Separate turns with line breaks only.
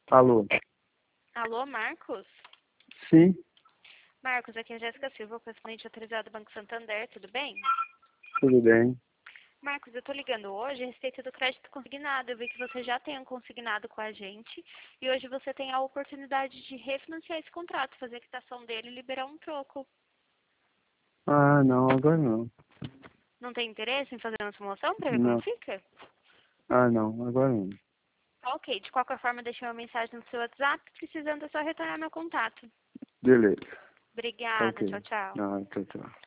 Alô?
Alô, Marcos?
Sim,
Marcos, aqui é a Jéssica Silva, correspondente autorizado do Banco Santander, tudo bem?
tudo bem.
Marcos, eu tô ligando hoje a respeito do crédito consignado. Eu vi que você já tem um consignado com a gente e hoje você tem a oportunidade de refinanciar esse contrato, fazer a quitação dele e liberar um troco.
Ah, não, agora não.
Não tem interesse em fazer uma simulação para ver como
Não.
fica?
Ah, não, agora não.
Ok, de qualquer forma, deixei uma mensagem no seu WhatsApp, precisando é só retornar meu contato.
Beleza.
Obrigada,
Ok.
tchau, tchau.
Ah, tchau, tchau.